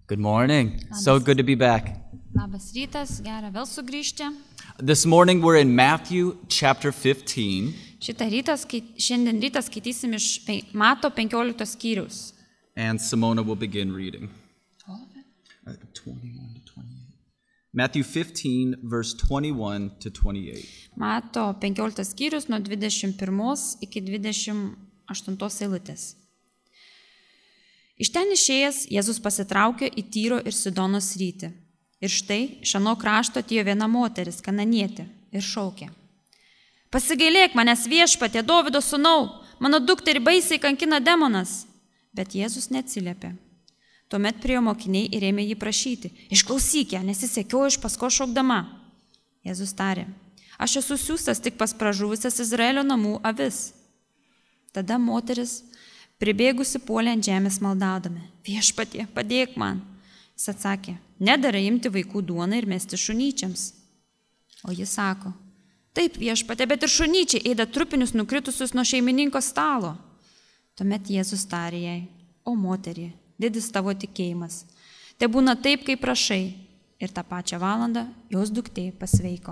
Good morning. So good to be back. Labas rytas, gera vėl sugrįžti. This morning we're in Matthew chapter 15. Šiandien rytą skaitysim iš Mato 15 skyrius. And Simona will begin reading. 21 to 28. Matthew 15, verse 21 to 28. Mato 15 skyrius nuo 21 iki 28 eilutės. Iš ten išėjęs, Jėzus pasitraukė į Tyro ir Sidono sritį. Ir štai, iš ano krašto atėjo viena moteris, kananietė, ir šaukė: Pasigailėk manęs, Viešpatie, Dovydo sūnau, mano dukterį baisiai kankina demonas. Bet Jėzus neatsiliepė. Tuomet priėjo mokiniai ir ėmė jį prašyti: Išklausyk ją, nes jis sekiojo iš paskos šaukdama. Jėzus tarė: Aš esu siųstas tik pas pražuvusias Izraelio namų avis. Tada moteris pribėgusi puolė ant žemės maldaudami: Viešpatie, padėk man. Jis atsakė: Nedera imti vaikų duoną ir mesti šunyčiams. O jis sako: Taip, Viešpatie, bet ir šunyčiai ėda trupinius nukritusius nuo šeimininko stalo. Tuomet Jėzus tarė jai: O moterie, didis tavo tikėjimas. Te būna taip, kaip prašai. Ir tą pačią valandą jos duktė pasveiko.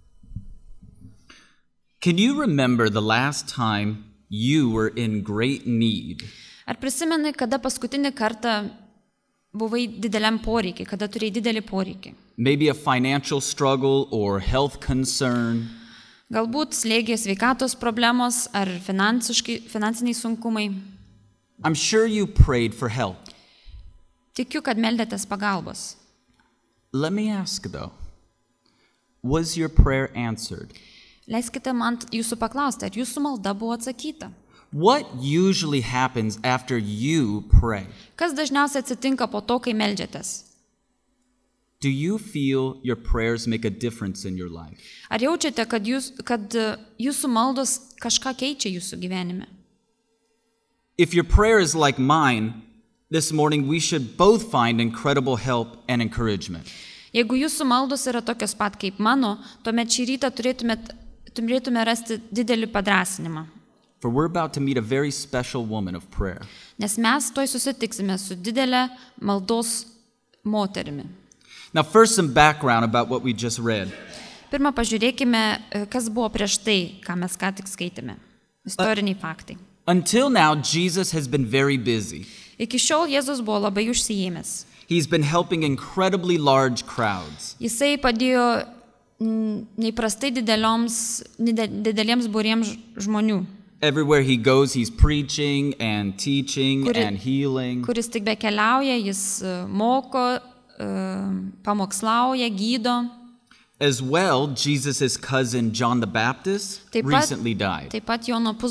Can you remember the last time you were in great need? Ar prisimenai, kada paskutinį kartą buvai dideliam poreikiai, kada turėjai didelį poreikį? Maybe a financial struggle or health concern. Galbūt slėgė sveikatos problemos ar finansiniai sunkumai. I'm sure you prayed for help. Tikiu, kad meldėtės pagalbos. Let me ask though, was your prayer answered? Leiskite man jūsų paklausti, ar jūsų malda buvo atsakyta? What usually happens after you pray? Kas dažniausiai atsitinka po to, kai meldžiatės? Do you feel your prayers make a difference in your life? Ar jaučiate, kad jūsų maldos kažką keičia jūsų gyvenime? If your prayer is like mine, this morning we should both find incredible help and encouragement. Jeigu jūsų maldos yra tokios pat kaip mano, tuomet šį rytą turėtume rasti didelį padrąsinimą. For we're about to meet a very special woman of prayer. Nes mes tuoj susitiksime su didelė maldos moterimi. Now first some background about what we just read. Pirma, pažiūrėkime, kas buvo prieš tai, ką mes ką tik skaitėme. Istoriniai faktai. Until now, Jesus has been very busy. Iki šiol Jėzus buvo labai užsiėmęs. He's been helping incredibly large crowds. Jisai padėjo neįprastai dideliems būriems žmonių. Everywhere he goes, he's preaching and teaching and healing. Kuris tik bekeliauja, jis moko, pamokslauja, gydo. As well, Jesus' cousin John the Baptist recently died. Taip pat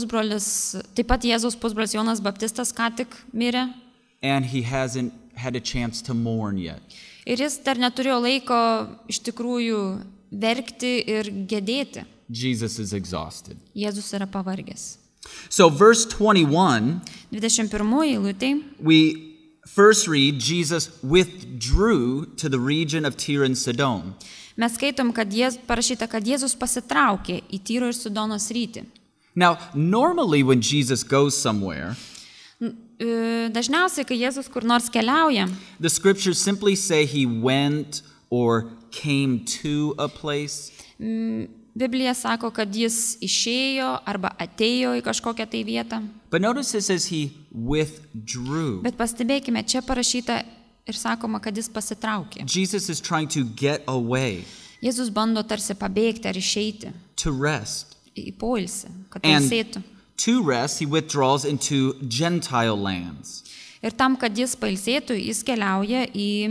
Jėzaus pusbrolis Jonas Baptistas ką tik mirė. And he hasn't had a chance to mourn yet. Ir jis dar neturėjo laiko iš tikrųjų verkti ir gedėti. Jesus is exhausted. Jėzus yra pavargęs. So verse 21, 21 eilutėj, we first read Jesus withdrew to the region of Tyre and Sidon. Mes skaitom, kad parašyta, kad Jėzus pasitraukė į Tyro ir Sidono sritį. Now, normally when Jesus goes somewhere, dažniausiai, kai Jėzus kur nors keliauja, the scriptures simply say he went or came to a place. Biblija sako, kad jis išėjo arba atėjo į kažkokią tai vietą. But notice it says he withdrew. Bet pastebėkime, čia parašyta ir sakoma, kad jis pasitraukė. Jesus is trying to get away. Jėzus bando tarsi pabėgti ar išeiti. To rest. Į poilsį, kad And pailsėtų. to rest, he withdraws into Gentile lands. Ir tam, kad jis pailsėtų, jis keliauja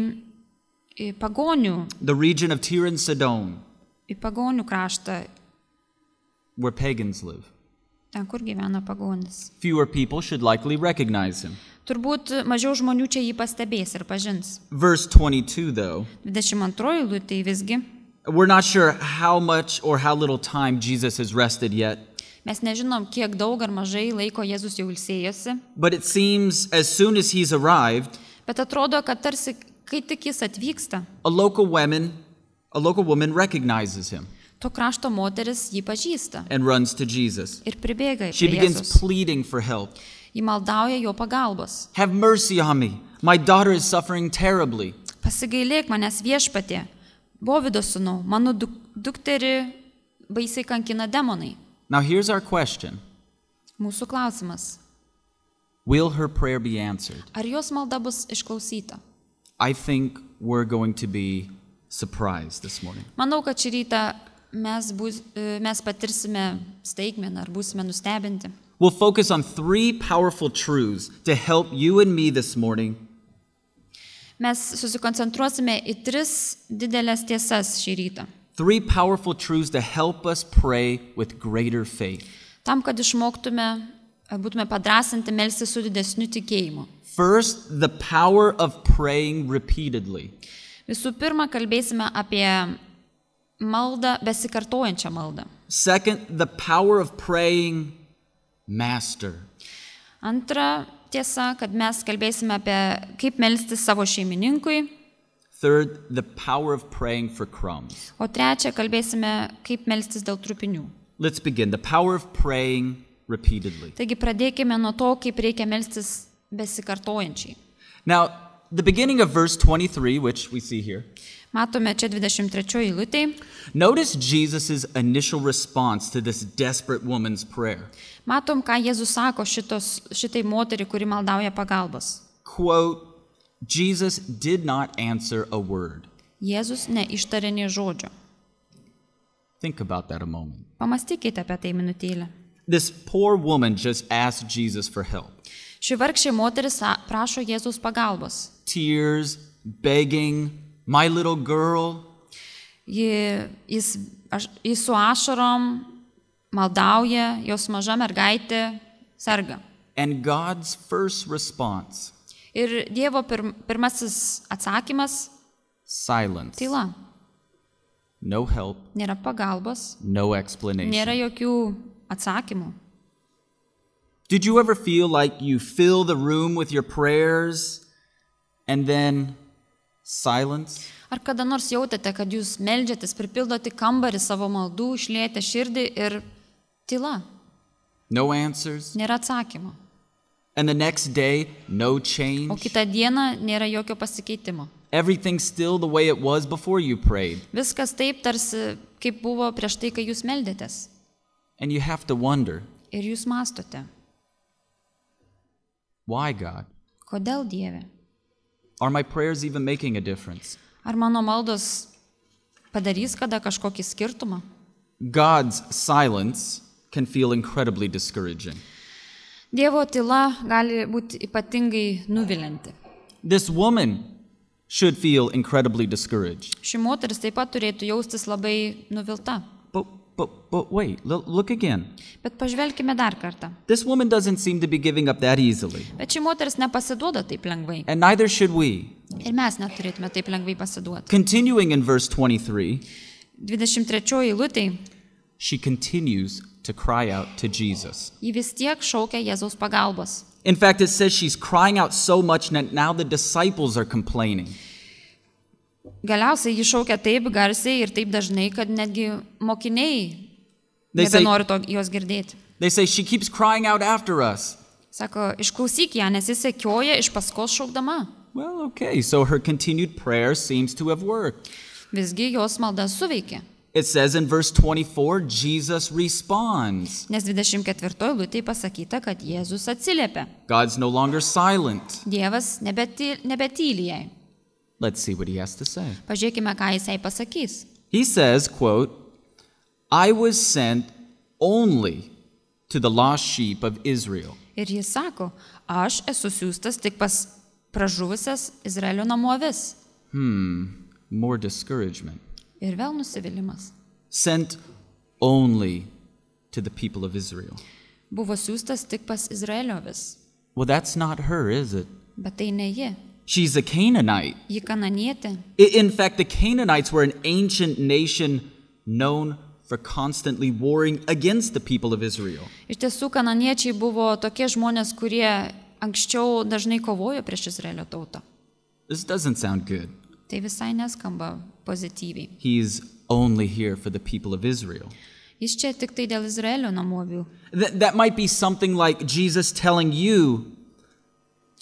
į pagonių. The region of Tyre and Sidon, Į pagonių kraštą, where pagans live. ten, kur gyvena pagonis. Fewer people should likely recognize him. Turbūt mažiau žmonių čia jį pastebės ir pažins. Verse 22, though, 22 eilutė visgi. we're not sure how much or how little time Jesus has rested yet. Mes nežinom, kiek daug ar mažai laiko Jėzus jau ilsėjosi, But it seems as soon as he's arrived, bet atrodo, kad tarsi, kai tik jis atvyksta, a local woman recognizes him to krašto moteris jį pažįsta and runs to Jesus. ir pribėga She prie begins Jėzus. pleading for help. Ji maldauja jo pagalbos. Have mercy on me. My daughter is suffering terribly. Pasigailėk manęs viešpatie, Bovido sūnau, mano dukterį baisiai kankina demonai. Now here's our question. Mūsų klausimas. Will her prayer be answered? Ar jos malda bus išklausyta? I think we're going to be surprised this morning. Manau, kad šį rytą mes patirsime staigmeną ar būsime nustebinti. We'll focus on 3 powerful truths to help you and me this morning. Mes susikoncentruosime į 3 didelės tiesas šį rytą. 3 powerful truths to help us pray with greater faith. Tam, kad išmoktume, būtume padrasinti melstis su didesniu tikėjimu. First, the power of praying repeatedly. Visų pirma, kalbėsime apie maldą, besikartojančią maldą. Second, the power of praying master. Antra tiesa, kad mes kalbėsime apie kaip melstis savo šeimininkui. Third, the power of praying for crumbs. O trečia, kalbėsime kaip melstis dėl trupinių. Let's begin. The power of praying repeatedly. Taigi pradėkime nuo to, kaip reikia melstis besikartojančiai. Now, the beginning of verse 23, which we see here, Matome čia 23 eilutėj. notice Jesus' initial response to this desperate woman's prayer. Matom, ką Jėzus sako šitai moteriai, kuri maldauja pagalbos. Quote, Jesus did not answer a word. Jėzus neištarė nė žodžio. Think about that a moment. Pamastykite apie tai minutėlę. This poor woman just asked Jesus for help. Ši vargšė moteris prašo Jėzaus pagalbos. Tears, begging, my little girl. Jis su ašarom maldauja, jos maža mergaitė serga. And God's first response, Ir Dievo pirmasis atsakymas - silence. tyla. No help, Nėra pagalbos, no explanation. nėra jokių atsakymų. Did you ever feel like you fill the room with your prayers and then silence? Ar kada nors jautėte, kad jūs meldžiatės, pripildote kambarį savo maldų, išliejate širdį ir tyla, No answers. nėra atsakymų. And the next day, no O change. kitą dieną nėra jokio pasikeitimo. Everything's still the way it was before you prayed. Viskas taip tarsi, kaip buvo prieš tai, kai jūs meldėtės. And you have to wonder, Ir jūs mastote, why, God? kodėl Dieve? Are my prayers even making a difference? Ar mano maldos padarys kada kažkokį skirtumą? God's silence can feel incredibly discouraging. Dievo tyla gali būti ypatingai nuvilinti. This woman should feel incredibly discouraged. Ši moteris taip pat turėtų jaustis labai nuvilta. But wait, look again. Bet pažvelkime dar kartą. This woman doesn't seem to be giving up that easily. Bet ši moteris nepasiduoda taip lengvai. And neither should we. Ir mes neturėtume taip lengvai pasiduoti. Continuing in verse 23, 23 eilutėj, she continues to cry out to Jesus. ji vis tiek šaukia Jėzaus pagalbos. In fact, it says she's crying out so much that now the disciples are complaining. Galiausiai ji šaukia taip garsiai ir taip dažnai, kad netgi mokiniai They say- nebenori jos girdėti. They say she keeps crying out after us. Sako, išklausyk ją, nes jis sekioja iš paskos šaukdama. Well, okay, so her continued prayer seems to have worked. Visgi jos malda suveikė. It says in verse 24, Jesus responds. Nes 24 eilutėje pasakyta, kad Jėzus atsiliepia. God's no longer silent. Dievas nebetyli jai. Let's see what he has to say. Pažiūrėkime, ką jis jai pasakys. He says, quote, I was sent only to the lost sheep of Israel. Ir jis sako, aš esu siųstas tik pas pražuvusias Izraelio namų avis. More discouragement. Ir vėl nusivylimas. Sent only to the people of Israel. Buvo siųstas tik pas Izraelio avis. Well, that's not her, is it? Bet tai ne ji. She's a Canaanite. Ji kananietė. In fact, the Canaanites were an ancient nation known for constantly warring against the people of Israel. Iš tiesų, kananiečiai buvo tokie žmonės, kurie anksčiau dažnai kovojo prieš Izraelio tautą. This doesn't sound good. Tai visai neskamba pozityviai. He's only here for the people of Israel. Jis čia tik tai dėl Izraelio namų avių. That might be something like Jesus telling you,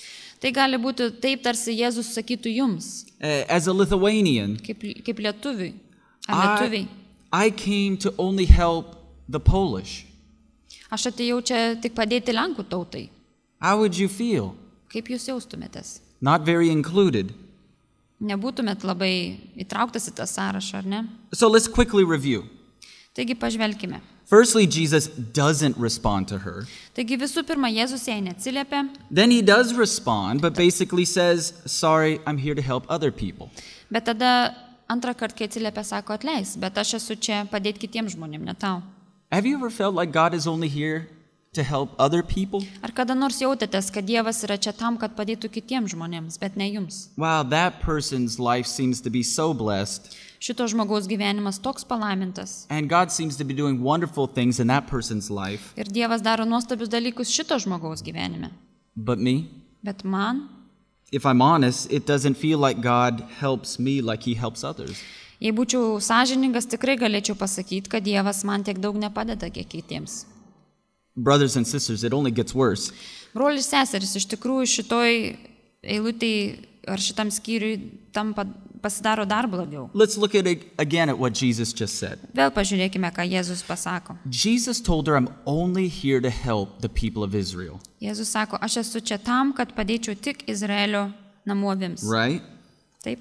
Tai gali būti taip, tarsi Jėzus sakytų jums, As a Lithuanian, kaip lietuviui. Ar lietuviai. I came to only help the Polish. Aš atėjau čia tik padėti Lenkų tautai. How would you feel? Kaip jūs jaustumėtės? Not very included. Nebūtumėt labai įtrauktas į tą sąrašą, ar ne? So let's quickly review. Taigi pažvelkime. Firstly, Jesus doesn't respond to her. Taigi visų pirma, Jėzus jai neatsiliepia, Then he does respond, but basically says, sorry, I'm here to help other people. bet tada antrą kartą, kai atsiliepia, sako atleis, bet aš esu čia padėti kitiems žmonėms, ne tau. Have you ever felt like God is only here to help other people? Ar kada nors jautėtės, kad Dievas yra čia tam, kad padėtų kitiems žmonėms, bet ne jums? Wow, that person's life seems to be so blessed, Šito žmogaus gyvenimas toks palaimintas. and God seems to be doing wonderful things in that person's life. Ir Dievas daro nuostabius dalykus šito žmogaus gyvenime. But me, Bet man, if I'm honest, it doesn't feel like God helps me like he helps others. jei būčiau sąžiningas, tikrai galėčiau pasakyti, kad Dievas man tiek daug nepadeda, kiek kitiems. Brothers and sisters, it only gets worse. Brolis seseris, iš tikrųjų šitoj eilutėj ar šitam skyriui pasidaro dar blogiau. Let's look at it again at what Jesus just said. Vėl pažiūrėkime, ką Jėzus pasako. Jesus told her, I'm only here to help the people of Israel. Jėzus sako, aš esu čia tam, kad padėčiau tik Izraelio namų avims. Right? Taip.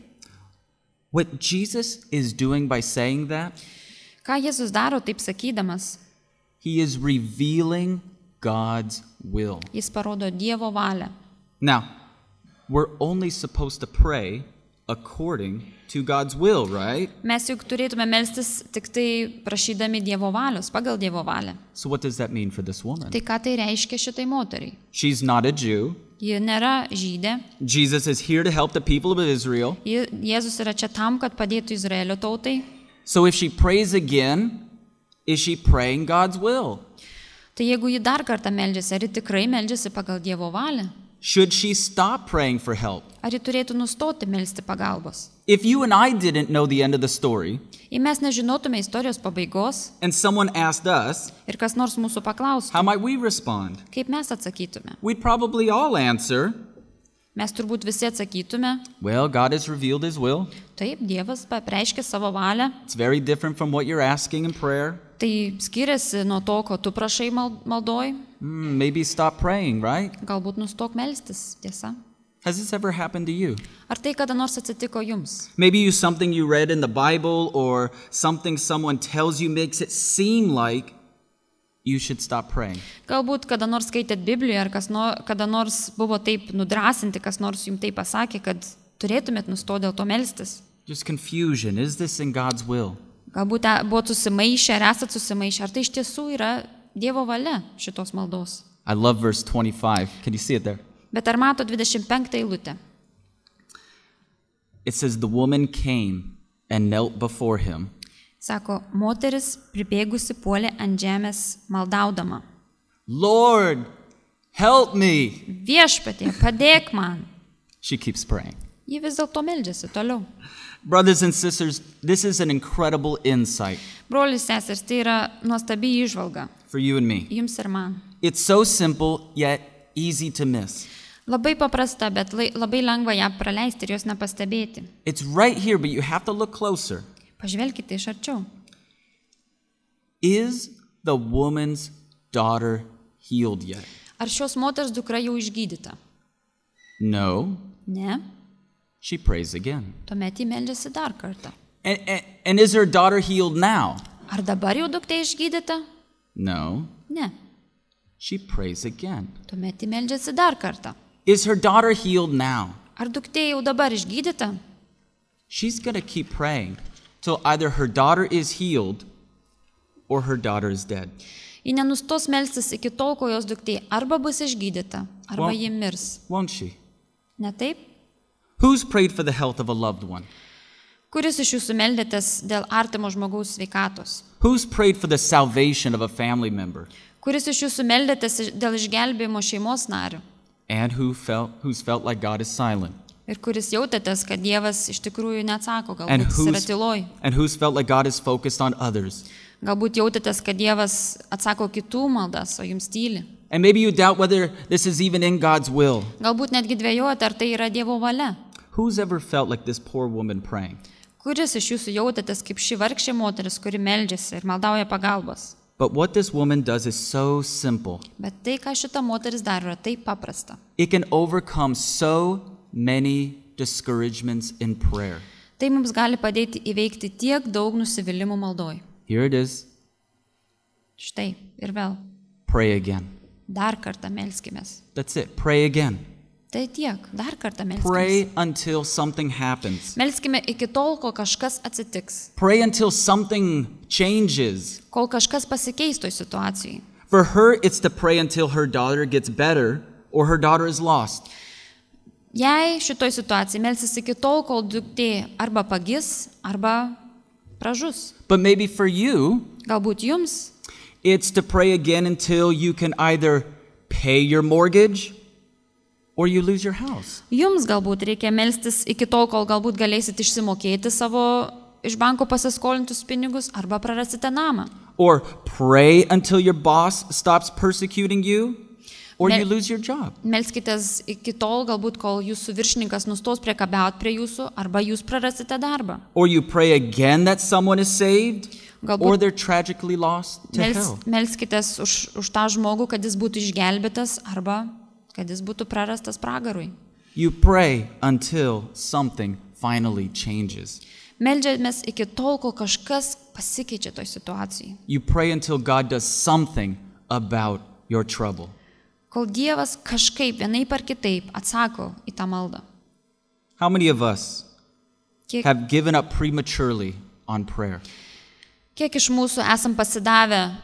What Jesus is doing by saying that, Ką Jėzus daro taip sakydamas? he is revealing God's will. Jis parodo Dievo valią. Now, we're only supposed to pray according to God's will, right? Mes juk turėtume melstis tik tai prašydami Dievo valios, pagal Dievo valią. So what does that mean for this woman? Tai ką tai reiškia šitai moteriai? She's not a Jew. Ji nėra žydė. Jesus is here to help the people of Israel. Jėzus yra čia tam, kad padėtų Izraelio tautai. So if she prays again, is she praying God's will? Tai jeigu ji dar kartą meldžiasi, ar ji tikrai meldžiasi pagal Dievo valią? Should she stop praying for help? Ar ji turėtų nustoti melsti pagalbos? If you and I didn't know the end of the story, Jei mes nežinotume istorijos pabaigos and someone asked us, ir kas nors mūsų paklaustų, how might we respond? kaip mes atsakytume? We'd probably all answer, Mes turbūt visi atsakytume, well, God has revealed his will. taip, Dievas pareiškė savo valią, It's very different from what you're asking in prayer. tai skiriasi nuo to, ko tu prašai maldoj, Maybe stop praying, right? galbūt nustok melstis, tiesa. Has this ever happened to you? Ar tai kada nors atsitiko jums? Maybe something you read in the Bible or something someone tells you makes it seem like you should stop praying. Galbūt kada nors skaitėt Bibliją, ar kada nors buvo taip nudrasinti, kas nors jums taip pasakė, kad turėtumėt nustoti dėl to melstis. Just confusion. Is this in God's will? Galbūt buvot susimaišę, ar esat susimaišę, ar tai iš tiesų yra Dievo valia šitos maldos. I love verse 25. Can you see it there? Bet ar mato 25 eilutę? It says, the woman came and knelt before him. Sako, moteris pribėgusi puolė ant žemės maldaudama. Lord, help me. Viešpatie, padėk man. She keeps praying. Ji vis dėlto meldžiasi toliau. Brothers and sisters, this is an incredible insight Brolis sesers, tai yra nuostabi įžvalga. for you and me. Jums ir man. It's so simple, yet easy to miss. Labai paprasta, bet labai lengva ją praleisti ir jos nepastebėti. It's right here, but you have to look closer. Pažvelkite iš arčiau. Is the woman's daughter healed yet? Ar šios moters dukra jau išgydyta? No. Ne. She prays again. Tuomet ji meldžiasi dar kartą. And is her daughter healed now? Ar dabar jau duktė išgydyta? No. Ne. She prays again. Tuomet ji meldžiasi dar kartą. Is her daughter healed now? Ar duktė jau dabar išgydyta? She's going to keep praying till either her daughter is healed or her daughter is dead. Ji nenustos melstis iki tol, kol jos duktė arba bus išgydyta, arba ji mirs. Won't she? Ne taip? Who's prayed for the health of a loved one? Kuris iš jūsų meldėtės dėl artimo žmogaus sveikatos? Who's prayed for the salvation of a family member? Kuris iš jūsų meldėtės dėl išgelbėjimo šeimos nario? And who's felt like God is silent? Ir kuris jautėtės, kad Dievas iš tikrųjų neatsako, And galbūt jis yra tyloj. who's felt like God is focused on others? Galbūt jautėtės, kad Dievas atsako kitų maldas, o jums tyli. And maybe you doubt whether this is even in God's will. Galbūt netgi dvejojate, ar tai yra Dievo valia. Who's ever felt like this poor woman praying? Kuris iš jūsų jautėtės kaip ši vargšė moteris, kuri meldžiasi ir maldauja pagalbos? But what this woman does is so simple. Bet tai, ką šita moteris daro, yra taip paprasta. It can overcome so many discouragements in prayer. Tai mums gali padėti įveikti tiek daug nusivylimų maldoj. Here it is. Štai, ir vėl. Pray again. Dar kartą melskimės. That's it. Pray again. Tai tiek, dar kartą Pray melskimės. until something happens. Melskime iki tol, kol kažkas atsitiks. Pray until something changes. Kol kažkas pasikeis toj situacijai. For her, it's to pray until her daughter gets better or her daughter is lost. Jei šitoj situacijai melsis iki tol, kol duktė arba pagis, arba pražus. But maybe for you, Galbūt jums it's to pray again until you can either pay your mortgage or you lose your house. Jums galbūt reikia melstis iki tol, kol galbūt galėsit išsimokėti savo iš banko pasiskolintus pinigus arba prarasite namą. Or pray until your boss stops persecuting you or Ne- you lose your job. Melskitės iki tol, galbūt kol jūsų viršininkas nustos priekabiauti prie jūsų arba jūs prarasite darbą. Or you pray again that someone is saved Galbūt or they're tragically lost to hell. Melskitės už tą žmogų, kad jis būtų išgelbėtas arba kad jis būtų prarastas pragarui. You pray until something finally changes. Meldžiamės iki tol, kol kažkas pasikeičia toj situacijai. You pray until God does something about your trouble. Kol Dievas kažkaip vienaip ar kitaip atsako į tą maldą. How many of us Kiek, have given up prematurely on prayer? kiek iš mūsų esam pasidavę,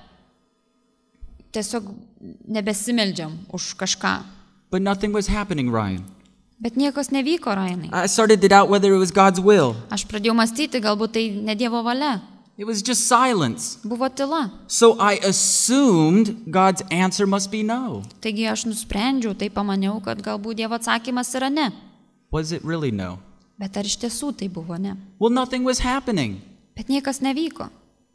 tiesiog nebesimeldžiam už kažką. But nothing was happening, Ryan. Bet niekas nevyko, Rainai. I started to doubt whether it was God's will. Aš pradėjau mąstyti, galbūt tai ne Dievo valia. It was just silence. Buvo tyla. So I assumed God's answer must be no. Taigi aš nusprendžiau, tai pamaniau, kad galbūt Dievo atsakymas yra ne. Was it really no? Bet ar iš tiesų tai buvo ne? Well, nothing was happening. Bet niekas nevyko.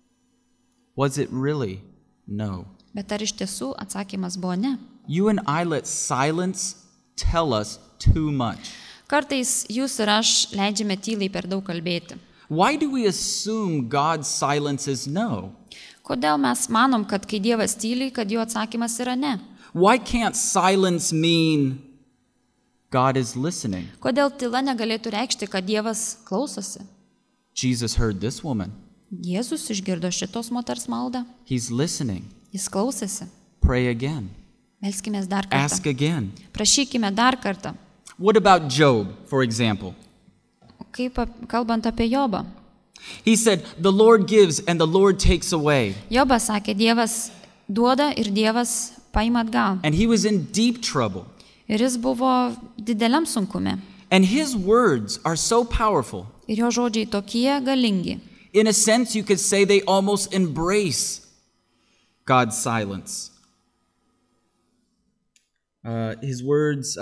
Was it really no? Bet ar iš tiesų atsakymas buvo ne? You and I let silence tell us too much. Kartais jūs ir aš leidžiame tyliai per daug kalbėti. Why do we assume God's silence is no? Kodėl mes manom, kad kai Dievas tyliai, kad jo atsakymas yra ne? Why can't silence mean God is listening? Kodėl tyla negalėtų reikšti, kad Dievas klausosi? Jesus heard this woman. Jėzus išgirdo šitos moters maldą. He's listening. Jis klausėsi. Pray again. Melskimės dar Ask kartą. again. Prašykime dar kartą. What about Job, for example? Kaip kalbant apie Jobą. He said, the Lord gives and the Lord takes away. Jobas sakė, Dievas duoda ir Dievas paima atgal. And he was in deep trouble. Ir jis buvo dideliam sunkume. And his words are so powerful. Ir jo žodžiai tokie galingi. In a sense, you could say they almost embrace God's silence. His words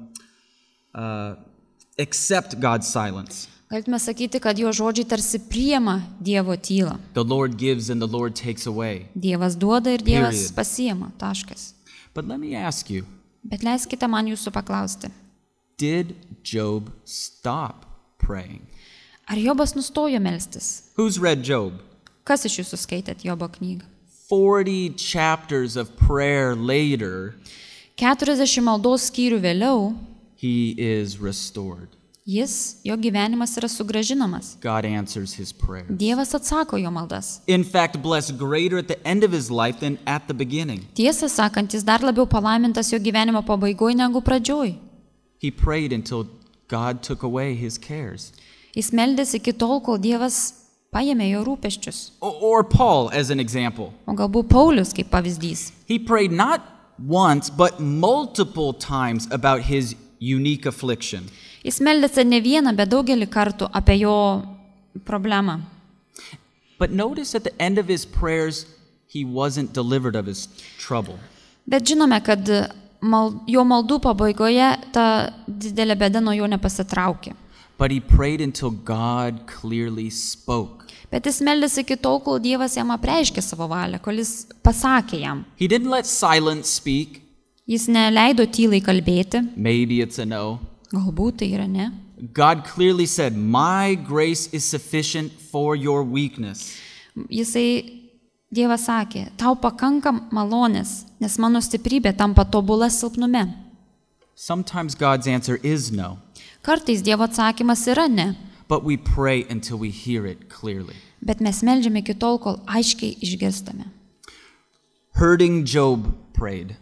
accept God's silence. Galime sakyti, kad jo žodžiai tarsi priima Dievo tylą. The Lord gives and the Lord takes away. Dievas duoda ir Dievas Period. pasiima. Taškas. But let me ask you, Bet leiskite man jūsų paklausti. did Job stop praying? Ar Jobas nustojo melstis? Who's read Job? Kas iš jūsų skaitėt Jobo knygą? 40 chapters of prayer later, 40 maldos skyrių vėliau, he is restored. jo gyvenimas yra sugražinamas. God answers his prayer. Dievas atsako jo maldas. In fact, blessed greater at the end of his life than at the beginning. Tiesą sakant, jis dar labiau palaimintas jo gyvenimo pabaigoje negu pradžioj. He prayed until God took away his cares. Jis meldėsi iki tol, kol Dievas paėmė jo rūpesčius. Or Paul, as an example. O galbūt Paulius kaip pavyzdys. He prayed not once, but multiple times about his unique affliction. Jis meldėsi ne vieną, bet daugelį kartų apie jo problemą. But notice at the end of his prayers, he wasn't delivered of his trouble. Bet žinome, kad jo maldų pabaigoje ta didelė bėda nuo jo nepasitraukė. But he prayed until God clearly spoke. Bet jis meldėsi iki tol, kol Dievas jam apreiškė savo valią, kol jis pasakė jam. He didn't let silence speak. Jis neleido tylai kalbėti, Maybe it's a no. galbūt tai yra ne. God clearly said, "My grace is sufficient for your weakness." Dievas sakė, tau pakanka malonės, nes mano stiprybė tampa tobula silpnume. Sometimes God's answer is no, Kartais Dievo atsakymas yra ne, but we pray until we hear it clearly. bet mes meldžiame iki tol, kol aiškiai išgirstame. Hurting Job prayed.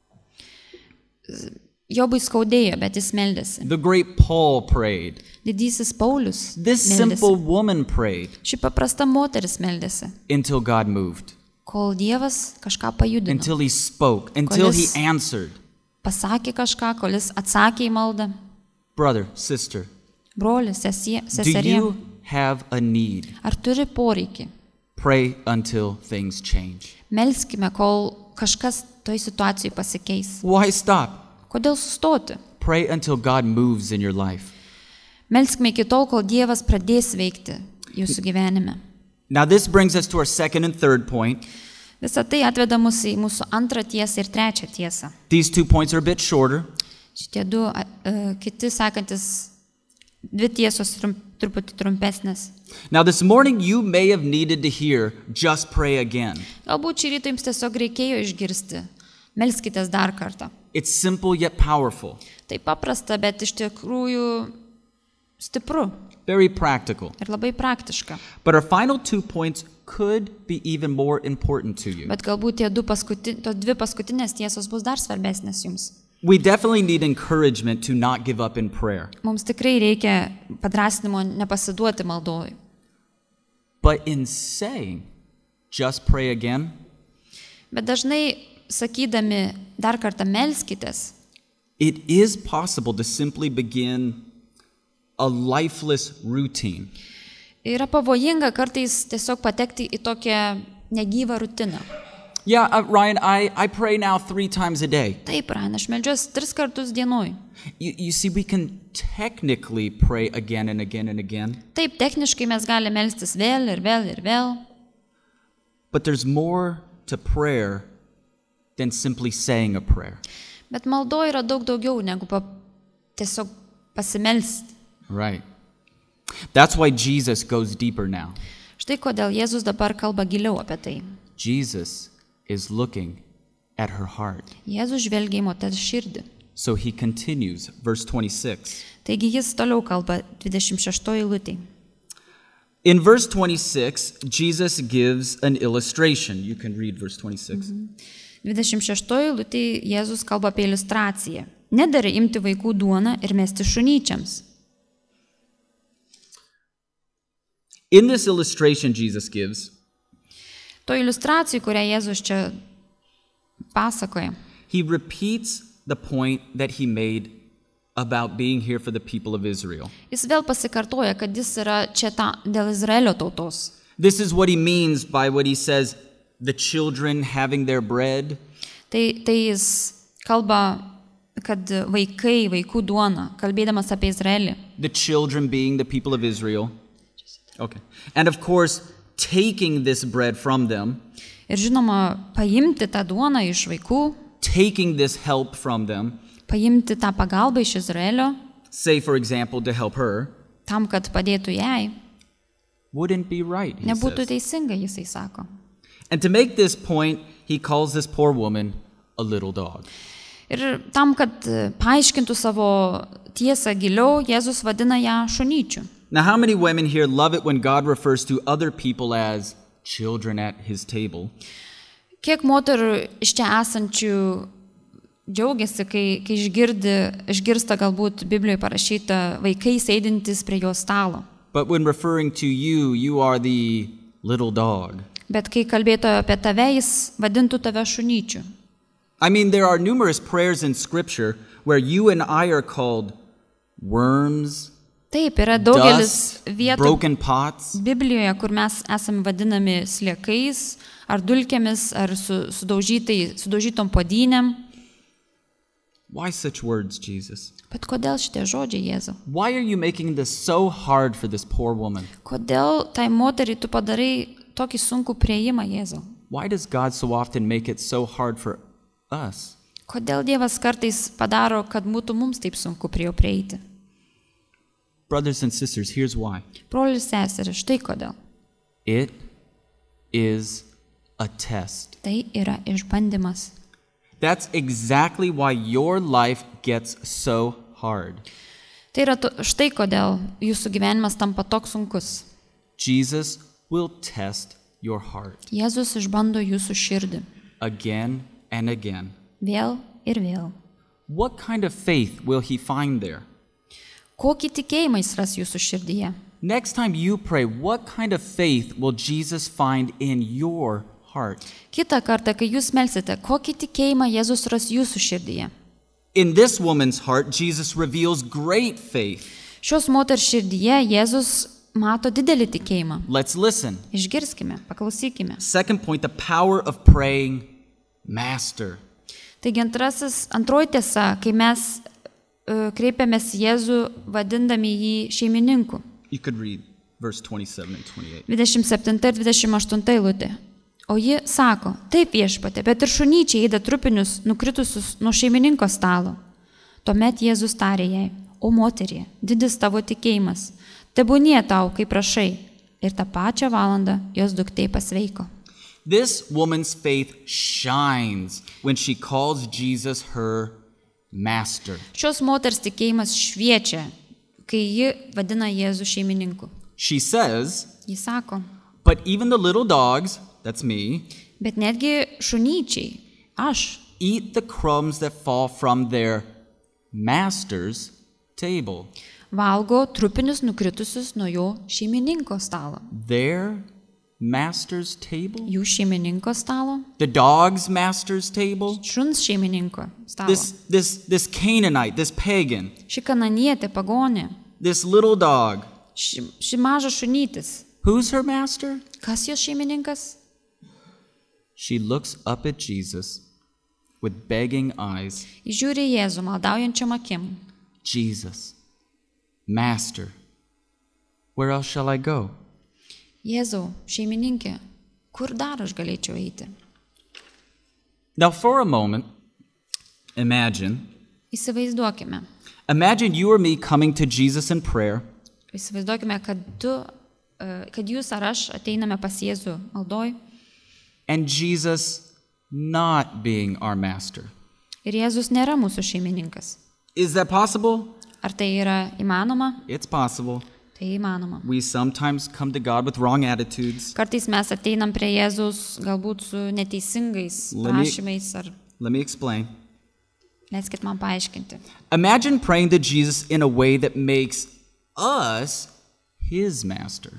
Jobui skaudėjo, bet jis meldėsi. The great Paul prayed. Didysis Paulius This simple meldėsi. woman prayed Ši paprasta moteris meldėsi, until God moved, kol Dievas kažką pajudino. until he spoke, until he Kolis- answered. Pasakė kažką, kol jis atsakė į maldą. Brother, sister, Brolis, do seserė, you have a need? ar turi poreikį? Pray until things change. Melskime, kol kažkas toj situacijai pasikeis. Why stop? Kodėl sustoti? Pray until God moves in your life. Melskime iki tol, kol Dievas pradės veikti jūsų gyvenime. Now, this brings us to our second and third point. Visą tai atveda mus į mūsų antrą tiesą ir trečią tiesą. These 2 points are a bit shorter. Šitie du kiti sekantis dvi tiesos truputį trumpesnės. Now, this morning, you may have needed to hear, just pray again. Galbūt šį rytą jums tiesiog reikėjo išgirsti. Melskitės dar kartą. It's simple yet powerful, Tai paprasta, bet iš tikrųjų stipru very practical. ir labai praktiška. But our final 2 points could be even more important to you. Bet galbūt tos dvi paskutinės tiesos bus dar svarbesnės jums. We definitely need encouragement to not give up in prayer. Mums tikrai reikia padrasnimo nepasiduoti maldoj. But in saying, just pray again, Bet dažnai sakydami dar kartą melskitės, it is possible to simply begin a lifeless routine. yra pavojinga kartais tiesiog patekti į tokią negyvą rutiną. Yeah, Ryan, I pray now 3 times a day. Taip, Ryan, aš meldžiuosi 3 kartus dienoj. You see, we can technically pray again and again and again, Taip, techniškai mes galime melstis vėl ir vėl ir vėl, but there's more to prayer than simply saying a prayer. bet maldoje yra daug daugiau negu tiesiog pasimelsti. Right. That's why Jesus goes deeper now. Štai kodėl Jėzus dabar kalba giliau apie tai. Jesus is looking at her heart. Jėzus žvelgia į moters širdį. So he continues, verse 26. Taigi jis toliau kalba 26 eilutėje. In verse 26, Jesus gives an illustration. You can read verse 26. 26 eilutėje Jėzus kalba apie iliustraciją. Nedera imti vaikų duoną ir mesti šunyčiams. In this illustration Jesus gives, To iliustracijų, kurią Jėzus čia pasakoja, he repeats the point that he made about being here for the people of Israel. jis vėl pasikartoja, kad jis yra čia dėl Izraelio tautos. This is what he means by what he says, the children having their bread. Tai jis kalba, kad vaikų duona, kalbėdamas apie Izraelį. The children being the people of Israel. Okay. And of course, taking this bread from them, Ir žinoma, paimti tą duoną iš vaikų, taking this help from them, paimti tą pagalbą iš Izraelio, say, for example, to help her, tam, kad padėtų jai, wouldn't be right, he nebūtų says. teisinga, jisai sako. And to make this point, he calls this poor woman a little dog. Ir tam, kad paaiškintų savo tiesą giliau, Jėzus vadina ją šunyčiu. Now, how many women here love it when God refers to other people as children at his table? Kiek moterų iš čia esančių džiaugiasi, kai išgirsta galbūt Biblijoje parašyta vaikai sėdintys prie jo stalo. But when referring to you, you are the little dog. Bet kai kalbėtų apie tave, jis vadintų tave šunyčiu. I mean, there are numerous prayers in Scripture where you and I are called worms, Taip, yra daugelis dust, vietų broken pots. Biblijoje, kur mes esame vadinami sliekais, ar dulkėmis, ar sudaužytom podynėm. Why such words, Jesus? Bet kodėl šitie žodžiai, Jėzau? Why are you making this so hard for this poor woman? Kodėl tai moteriai tu padarai tokį sunkų prieimą, Jėzau? Why does God so often make it so hard for us? Kodėl Dievas kartais padaro, kad būtų mums taip sunku prie jo prieiti? Brothers and sisters, here's why. Brolis seserė, štai kodėl. It is a test. Tai yra išbandymas. That's exactly why your life gets so hard. Tai yra štai kodėl jūsų gyvenimas tampa toks sunkus. Jesus will test your heart Jėzus išbando jūsų širdį. again and again. Vėl ir vėl. What kind of faith will he find there? Kokį tikėjimą jis ras jūsų širdyje? Next time you pray, what kind of faith will Jesus find in your heart? Kitą kartą, kai jūs melsite, kokį tikėjimą Jėzus ras jūsų širdyje? In this woman's heart, Jesus reveals great faith. Šios moters širdyje Jėzus mato didelį tikėjimą. Let's listen. Išgirskime, paklausykime. Second point, the power of praying, Master. Taigi antroji tiesa, kai mes kreipiamės Jėzų vadindami jį šeimininku. You could read verse 27 and 28. 27 ir 28 eilutė. O ji sako, taip viešpatė, bet ir šunyčiai ėda trupinius nukritusius nuo šeimininko stalo. Tuomet Jėzus tarė jai, o moterie, didis tavo tikėjimas, tebūnie tau, kaip prašai. Ir tą pačią valandą jos duktė pasveiko. This woman's faith shines when she calls Jesus her Master. Šios moters tikėjimas šviečia, kai ji vadina Jėzų šeimininku. She says, Ji sako, but even the little dogs, that's me, bet netgi šunyčiai, aš, eat the crumbs that fall from their master's table. valgo trupinius nukritusius nuo jo šeimininko stalo. Their master's table? Jų šeimininko stalo, The dog's master's table? šuns šeimininko stalo. This Canaanite, this pagan, Ši kananietė pagonė, this little dog, ši mažas šunytis. who's her master? Kas jos šeimininkas? She looks up at Jesus with begging eyes. Įžiūri Jėzų maldaujančiam akim. Jesus, Master, where else shall I go? Jėzau, šeimininkė, kur dar aš galėčiau eiti? Now for a moment, imagine Įsivaizduokime. you or me coming to Jesus in prayer, Įsivaizduokime, kad jūs ar aš ateiname pas Jėzų maldoj and Jesus not being our master. ir Jėzus nėra mūsų šeimininkas. Is that possible? Ar tai yra įmanoma? It's possible. Tai įmanoma. We sometimes come to God with wrong attitudes. Kartais mes ateinam prie Jėzus galbūt su neteisingais prašymais ar Let me explain. leiskit man paaiškinti. Imagine praying to Jesus in a way that makes us his master.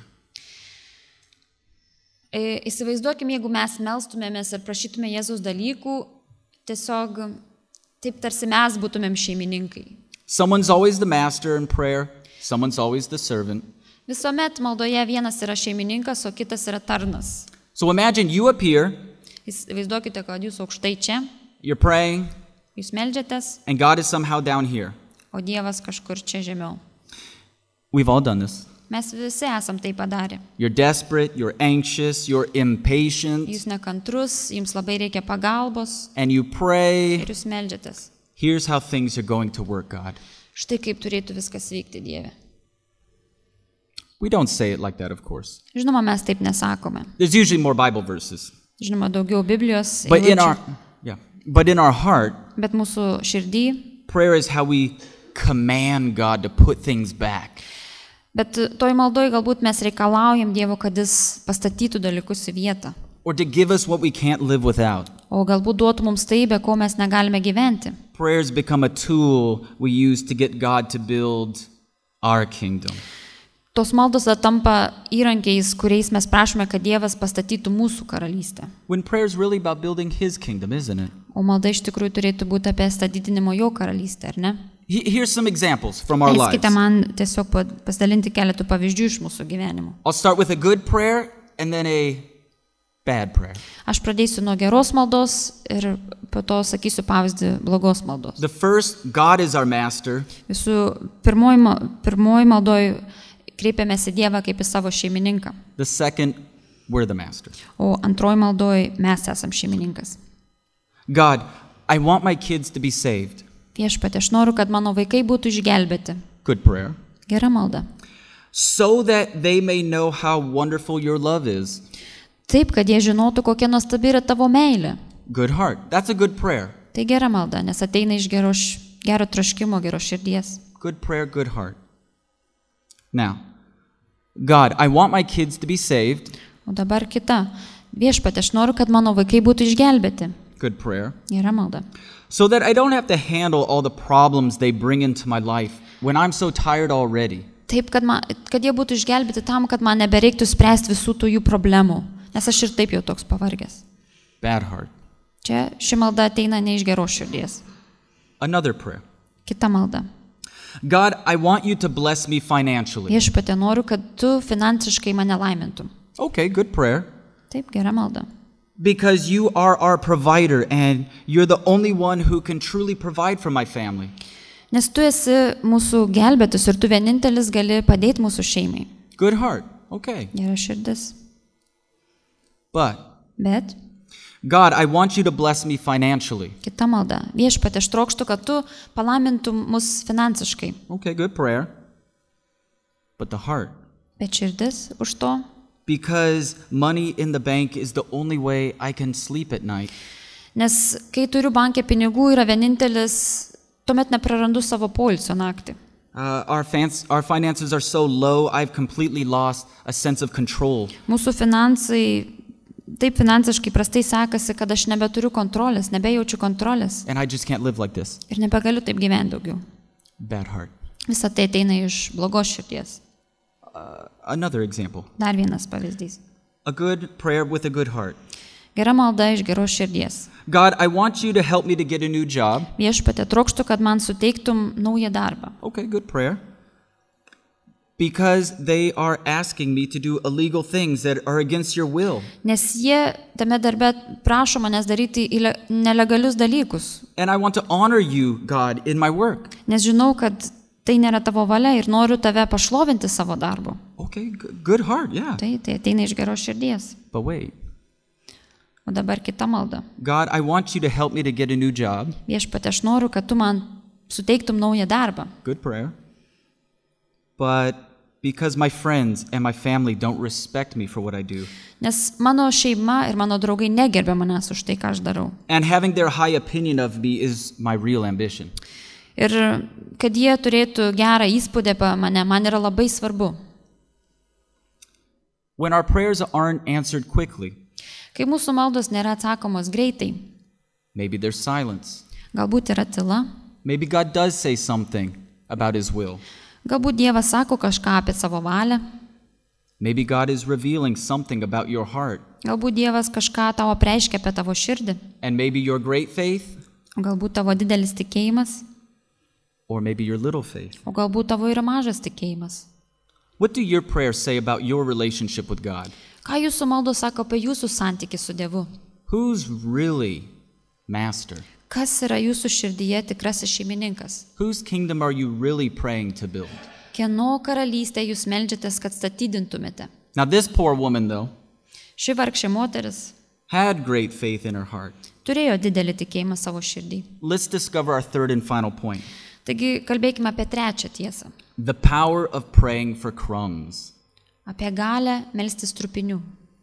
Įsivaizduokim, jeigu mes melstumėmės ir prašytume Jėzaus dalykų, tiesiog taip tarsi mes būtumėm šeimininkai. Someone's always the master in prayer. Someone's always the servant. Visuomet maldoje vienas yra šeimininkas, o kitas yra tarnas. So imagine you up here, Įsivaizduokite, kad jūs aukštai čia, you're praying, jūs meldžiatės, and God is somehow down here. o Dievas kažkur čia žemiau. We've all done this. Mes visi esam tai padarę. You're desperate, you're anxious, you're impatient, Jūs nekantrus, jums labai reikia pagalbos and you pray. ir jūs meldžiatės. Here's how things are going to work, God. Štai kaip turėtų viskas vykti, Dieve. We don't say it like that, of course. Žinoma, mes taip nesakome. There's usually more Bible verses. Žinoma, daugiau Biblijos But in eilučių. but in our heart, Bet mūsų širdį, prayer is how we command God to put things back. bet toj maldoj galbūt mes reikalaujam Dievo, kad jis pastatytų dalykus į vietą. Or to give us what we can't live without. O galbūt duotų mums tai, be ko mes negalime gyventi. Prayers become a tool we use to get God to build our kingdom. Tos maldos tampa įrankiais, kuriais mes prašome, kad Dievas pastatytų mūsų karalystę. When prayer is really about building his kingdom, isn't it? O malda iš tikrųjų turėtų būti apie statydinimo jo karalystę, ar ne? Here's some examples from our lives. Leiskite man tiesiog pasidalinti keletų pavyzdžių iš mūsų gyvenimo. I'll start with a good prayer and then a Bad prayer. Aš pradėsiu nuo geros maldos ir po to sakysiu pavyzdį blogos maldos. The first, God is our master. Visų pirmoji maldoj kreipiamės į Dievą kaip į savo šeimininką, The second, we're the master. o antroji maldoj mes esam šeimininkas. God, I want my kids to be saved. Viešpatie, aš noriu, kad mano vaikai būtų išgelbėti. Good prayer. Gera malda. So that they may know how wonderful your love is. Taip, kad jie žinotų, kokia nuostabi yra tavo meilė. Good heart. That's a good prayer. Tai gera malda, nes ateina iš gero troškimo, geros širdies. Good prayer, good heart. Now, God, I want my kids to be saved. O dabar kita. Viešpatie, aš noriu, kad mano vaikai būtų išgelbėti. Good prayer. Gera malda. So that I don't have to handle all the problems they bring into my life when I'm so tired already. Taip, kad jie būtų išgelbėti tam, kad man nebereiktų spręsti visų tų jų problemų, nes aš ir taip jau toks pavargęs. Bad heart. Čia ši malda ateina ne iš geros širdies. Another prayer. Kita malda. God, I want you to bless me financially. Viešpatie, noriu, kad tu finansiškai mane laimintum. Okay, good prayer. Taip, gera malda. Because you are our provider and you're the only one who can truly provide for my family. Nes tu esi mūsų gelbėtis ir tu vienintelis gali padėti mūsų šeimai. Good heart. Okay. Gera širdis. But, Bet God, I want you to bless me financially. kita malda. Viešpatie, aš trokštu, kad tu palaimintum mus finansiškai. Okay, good prayer. But the heart. Bet širdis už to. Because money in the bank is the only way I can sleep at night. Nes kai turiu bankė pinigų, yra vienintelis, tuomet neprarandu savo poilsio naktį. Our finances are so low, I've completely lost a sense of control. Mūsų finansai taip finansiškai prastai sekasi, kad aš nebeturiu kontrolės, nebejaučiu kontrolės And I just can't live like this. ir nebegaliu taip gyventi daugiau. Bad heart. Visą tai ateina iš blogos širdies. Another example. Dar vienas pavyzdys. A good prayer with a good heart. Gera malda iš geros širdies. God, I want you to help me to get a new job. Viešpatie, trokštu, kad man suteiktum naują darbą. Okay, good prayer. Because they are asking me to do illegal things that are against your will. Nes jie tame darbe prašo manęs daryti nelegalius dalykus. And I want to honor you, God, in my work. Nes žinau, kad tai nėra tavo valia ir noriu tave pašlovinti savo darbu. Okay, good heart, yeah. Tai ateina iš geros širdies. But wait. O dabar kita malda. God, I want you to help me to get a new job. Viešpatie, aš noriu, kad tu man suteiktum naują darbą. Good prayer. But because my friends and my family don't respect me for what I do. Nes mano šeima ir mano draugai negerbia manęs už tai, ką aš darau. And having their high opinion of me is my real ambition. Ir kad jie turėtų gerą įspūdį apie mane, man yra labai svarbu. When our prayers aren't answered quickly, Kai mūsų maldos nėra atsakomos greitai, maybe there's silence. galbūt yra tyla, Maybe God does say something about his will. galbūt Dievas sako kažką apie savo valią, Maybe God is revealing something about your heart. galbūt Dievas kažką tau apreiškia apie tavo širdį, And maybe your great faith, o galbūt tavo didelis tikėjimas, or maybe your little faith. o galbūt tavo yra mažas tikėjimas. What do your prayers say about your relationship with God? Ką jūsų maldos sako apie jūsų santykį su Dievu? Who's really master? Kas yra jūsų širdyje tikrasis šeimininkas? Whose kingdom are you really praying to build? Kieno karalystę jūs meldžiatės, kad statydintumėte? Now, this poor woman, though, Ši vargšė moteris had great faith in her heart. turėjo didelį tikėjimą savo širdį. Let's discover our third and final point. Taigi kalbėkime apie trečią tiesą. The power of praying for crumbs. Apie galę melstis trupinių.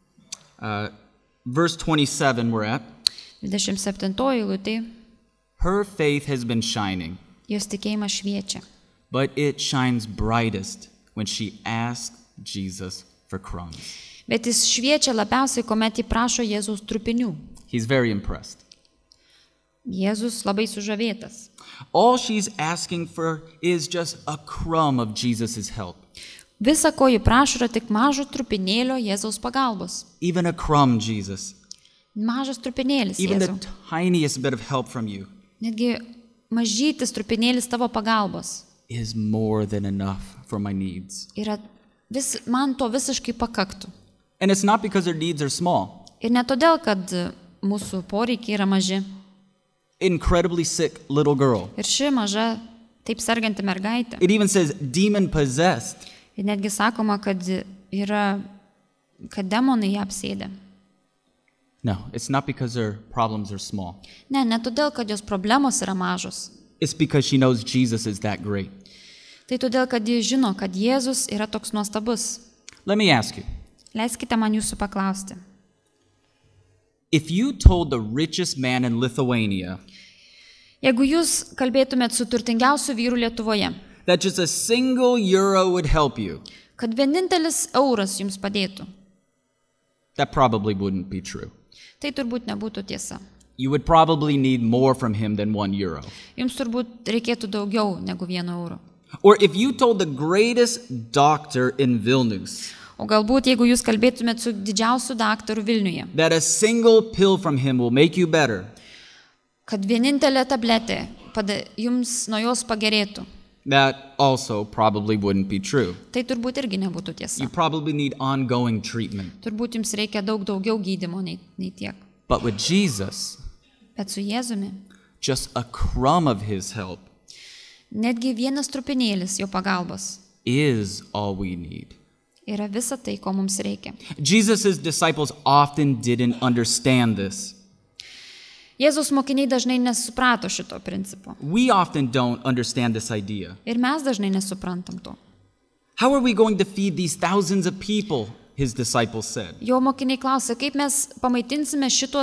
Verse 27 we're at. 27 eilutė. Her faith has been shining, Jos tikėjimas šviečia. but it shines brightest when she asked Jesus for crumbs. Bet jis šviečia labiausiai, kuomet jį prašo Jėzaus trupinių. He's very impressed. Jėzus labai sužavėtas. All she's asking for is just a crumb of Jesus' help. Visa, ko jį prašo, yra tik mažo trupinėlio Jėzaus pagalbos. Even a crumb, Jesus. Mažas trupinėlis Even the Jėzau. tiniest bit of help from you Netgi mažytis trupinėlis tavo pagalbos. is more than enough for my needs. Man to visiškai pakaktų. And it's not because her needs are small. Ir ne todėl, kad mūsų poreikiai yra maži. Incredibly sick little girl. Ir ši maža, taip serganti mergaitė. It even says demon possessed. Ir netgi sakoma, kad demonai ją apsėdė. No, it's not because her problems are small. Ne todėl, kad jos problemos yra mažos. It's because she knows Jesus is that great. Tai todėl, kad ji žino, kad Jėzus yra toks nuostabus. Let me ask you. Leiskite man jūsų paklausti. If you told the richest man in Lithuania Jeigu jūs kalbėtumėt su turtingiausiu vyru Lietuvoje, that just a single euro would help you, kad vienintelis euras jums padėtų, that probably wouldn't be true. tai turbūt nebūtų tiesa. You would probably need more from him than 1 euro. Jums turbūt reikėtų daugiau negu 1 euro. Or if you told the greatest doctor in Vilnius O galbūt, jeigu jūs kalbėtumėt su didžiausiu daktaru Vilniuje, that a single pill from him will make you better, kad vienintelė tabletė jums nuo jos pagerėtų, that also probably wouldn't be true. tai turbūt irgi nebūtų tiesa. You probably need ongoing treatment. Turbūt jums reikia daug daugiau gydymo nei tiek. But with Jesus, Bet su Jėzumi, just a crumb of his help netgi vienas trupinėlis jo pagalbos is all we need. yra visa tai, ko mums reikia. Jesus' disciples often didn't understand this. Jėzaus mokiniai dažnai nesuprato šito principo. We often don't understand this idea. Ir mes dažnai nesuprantam to. How are we going to feed these thousands of people? His disciples said. Jo mokiniai klausė, kaip mes pamaitinsime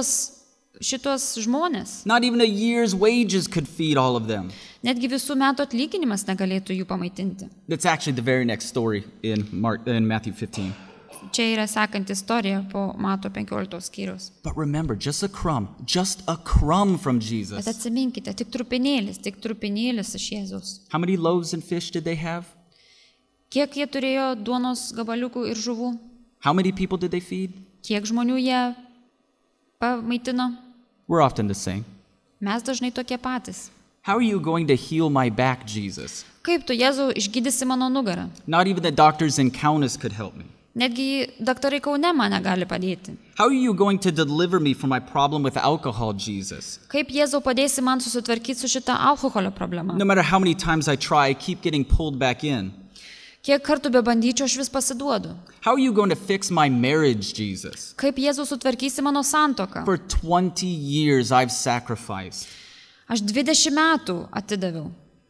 šitos žmonės. Not even a year's wages could feed all of them. Netgi visų metų atlyginimas negalėtų jų pamaitinti. That's actually the very next story in Matthew 15. Čia yra sekanti istorija po Mato 15 skyriaus. But remember, just a crumb from Bet Jesus. atsiminkite, tik trupinėlis iš Jėzaus. How many loaves and fish did they have? Kiek jie turėjo duonos gabaliukų ir žuvų? How many people did they feed? Kiek žmonių jie pamaitino? We're often the same. Mes dažnai tokie patys. How are you going to heal my back, Jesus? Kaip tu, Jėzau, išgydysi mano nugarą? Not even the doctors in Kaunas could help me. Netgi daktarai Kaune man negali padėti. How are you going to deliver me from my problem with alcohol, Jesus? Kaip, Jėzau, padėsi man susitvarkyti su šita alkoholio problema? No matter how many times I try, I keep getting pulled back in. Kiek kartų be bandyčiau, aš vis pasiduodu. How are you going to fix my marriage, Jesus? Kaip, Jėzau, sutvarkysi mano santuoką? For 20 years I've sacrificed. Aš 20 metų atidaviau.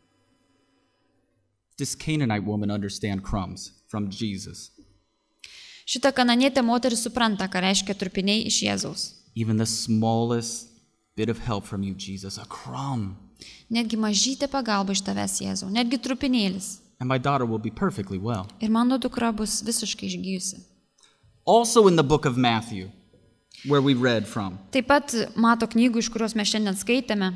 This Canaanite woman understands crumbs from Jesus. Šita kananietė moteris supranta, ką reiškia trupiniai iš Jėzaus. Even the smallest bit of help from you, Jesus, a crumb. Netgi mažytė pagalba iš tavęs, Jėzau, netgi trupinėlis. And my daughter will be perfectly well. Ir mano dukra bus visiškai išgyjusi. Also in the book of Matthew, where we read from, Taip pat Mato knygų, iš kurios mes šiandien skaitėme,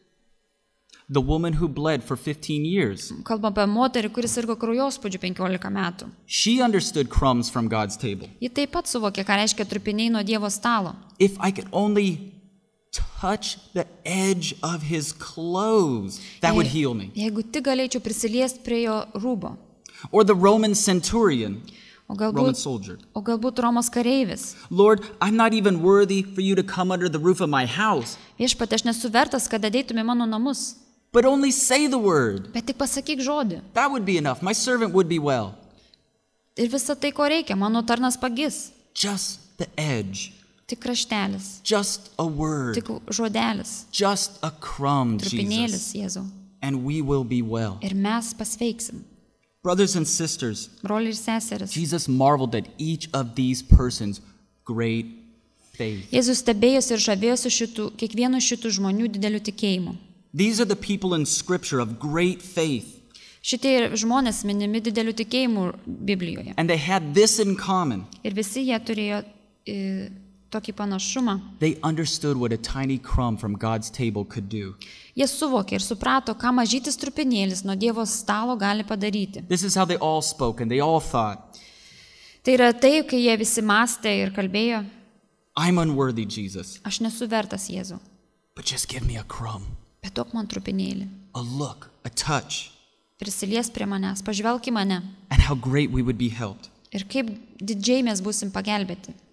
the woman who bled for 15 years. kalba apie moterį, kuris sirgo kraujospūdžiu 15 metų. She understood crumbs from God's table. Ji taip pat suvokė, ką reiškia trupiniai nuo Dievo stalo. If I could only touch the edge of his clothes, that would heal me. Jeigu tik galėčiau prisiliesti prie jo rūbo. Or the Roman centurion, O Roman galbūt, soldier. o galbūt Romos kareivis. Lord, I'm not even worthy for you to come under the roof of my house, Viešpatie, aš nesu vertas, kad ateitumė mano namus. but only say the word. Bet tik pasakyk žodį. That would be enough. My servant would be well. Ir visa tai, ko reikia, mano tarnas pagis. Just the edge. Tik kraštelis, Just a word. tik žodelis, Just a crumb, trupinėlis, Jesus. Jėzau. And we will be well. Ir mes pasveiksim. Brothers and sisters, Broliai ir seseris. Jesus marveled at each of these persons' great faith. Jėzus stebėjosi ir žavėjosi kiekvienu šitų žmonių dideliu tikėjimu. These are the people in Scripture of great faith. Šitie žmonės minimi dideliu tikėjimu Biblijoje. And they had this in common. Ir visi jie turėjo tokį panašumą. They understood what a tiny crumb from God's table could do. Jie suvokė ir suprato, ką mažytis trupinėlis nuo Dievo stalo gali padaryti. This is how they all spoke and they all thought, Tai yra tai, kai jie visi mąstė ir kalbėjo, I'm unworthy, Jesus, aš nesu vertas, Jėzau, but just give me a crumb, bet duok man trupinėlį. a look, a touch, Prisilies prie manęs, pažvelk į mane and how great we would be helped. ir kaip didžiai mes būsim pagelbėti.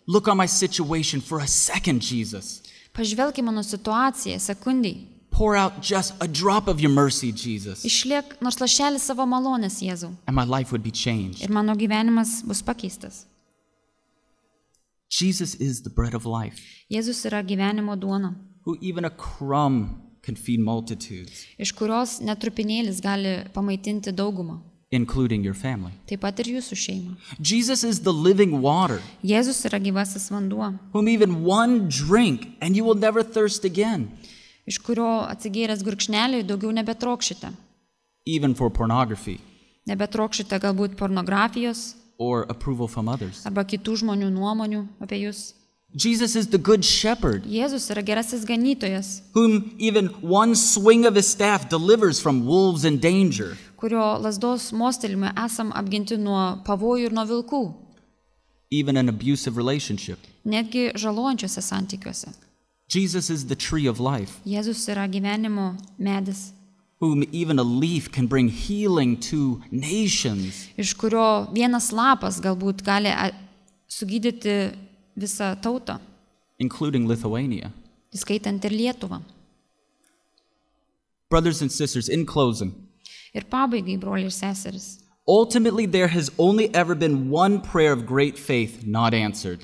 Look on my situation for a second, Jesus. Pažvelk į mano situaciją, sekundai. Pour out just a drop of your mercy, Jesus. Išliek nors lašelį savo malonės, Jėzau. And my life would be changed. Ir mano gyvenimas bus pakeistas. Jesus is the bread of life, Jėzus yra gyvenimo duona, who even a crumb can feed multitudes, iš kurios netrupinėlis gali pamaitinti daugumą, including your family. taip pat ir jūsų šeimą. Jesus is the living water, Jėzus yra gyvasis vanduo, whom even one drink and you will never thirst again, iš kurio atsigėręs gurkšnelį daugiau nebetrokšite. even for pornography Nebetrokšite galbūt pornografijos or approval from others. arba kitų žmonių nuomonių apie jūs. Jesus is the good shepherd, Jėzus yra gerasis ganytojas, whom even one swing of his staff delivers from wolves and danger. kurio lasdos mostelime esam apginti nuo pavojų ir nuo vilkų, Even an abusive relationship. netgi žalojančiuose santykiuose. Jesus is the tree of life, Jėzus yra gyvenimo medis, whom even a leaf can bring healing to nations. iš kurio vienas lapas galbūt gali sugydyti visą tautą, Including Lithuania. įskaitant ir Lietuvą. Brothers and sisters, in closing, Ir pabaigai, broliai ir seseris. ultimately there has only ever been one prayer of great faith not answered.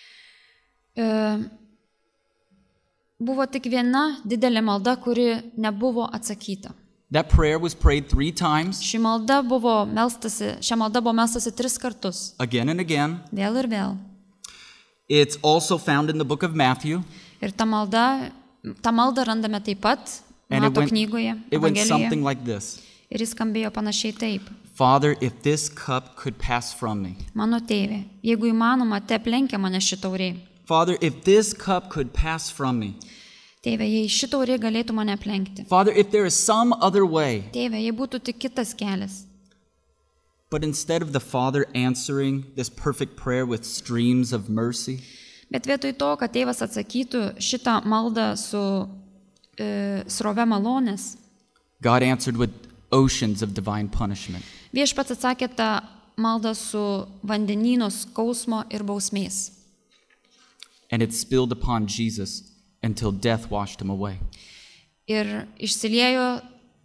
Buvo tik viena didelė malda, kuri nebuvo atsakyta. That prayer was prayed 3 times, Šią maldą buvo melstasi 3 kartus, again and again. vėl ir vėl. It's also found in the book of Matthew. Ir tą maldą randame taip pat And Mato knygoje, it went something Evangelijoje. like this. Ir jis skambėjo panašiai taip. Father, if this cup could pass from me. Mano tėve, jeigu įmanoma, te aplenkia mane ši taurė. Father, if this cup could pass from me. Tėve, jei ši taurė galėtų mane aplenkti. Father, if there is some other way. Tėve, jei būtų tik kitas kelias. But instead of the Father answering this perfect prayer with streams of mercy, Bet vietoj to, kad tėvas atsakytų šitą maldą su srove malonės, God answered with oceans of divine punishment. Viešpats atsakė tą maldą su vandenyno skausmo ir bausmės. And it spilled upon Jesus until death washed him away. Ir išsiliejo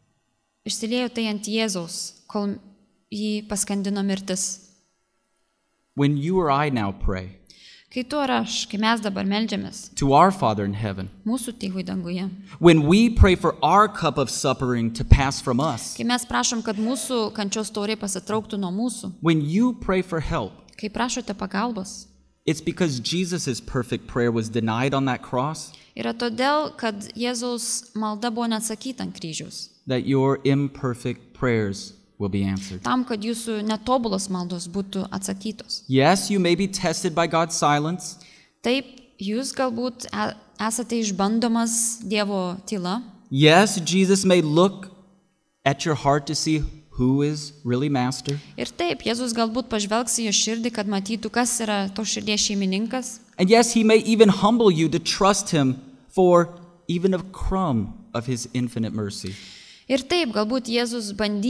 tai ant Jėzaus, kol jį paskandino mirtis. When you or I now pray Kai tu ar aš, kai mes dabar meldžiamės to our Father in heaven, mūsų tėvui danguje, when we pray for our cup of suffering to pass from us, kai mes prašom, kad mūsų kančios taurė pasitrauktų nuo mūsų, when you pray for help, kai prašote pagalbos, it's because Jesus' perfect prayer was denied on that cross yra todėl, kad Jėzaus malda buvo neatsakyta ant kryžiaus. that your imperfect prayers will be answered. Tam, kad jūsų netobulos maldos būtų atsakytos. Yes, you may be tested by God's silence. Taip, jūs galbūt esate išbandomas Dievo tyla. Yes, Jesus may look at your heart to see who is really master. Ir taip, Jėzus galbūt pažvelgs į jo širdį, kad matytų, kas yra to širdies šeimininkas. And yes, he may even humble you to trust him for even a crumb of his infinite mercy. Ir taip, galbūt Jėzus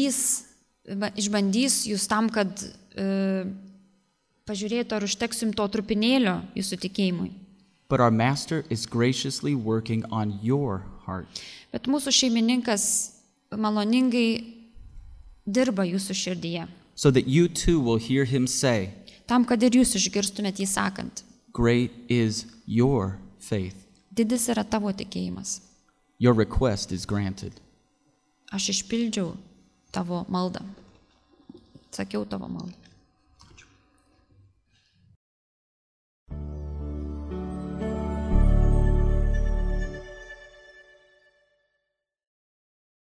išbandys jūs tam, kad pažiūrėtų, ar užteks jums to trupinėlio jūsų tikėjimui. But our master is graciously working on your heart. Bet mūsų šeimininkas maloningai dirba jūsų širdyje. So that you too will hear him say, Tam, kad ir jūs išgirstumėt jį sakant, great is your faith. didis yra tavo tikėjimas. Your request is granted. Aš išpildžiau tavo maldą. Sakiau tavo maldą.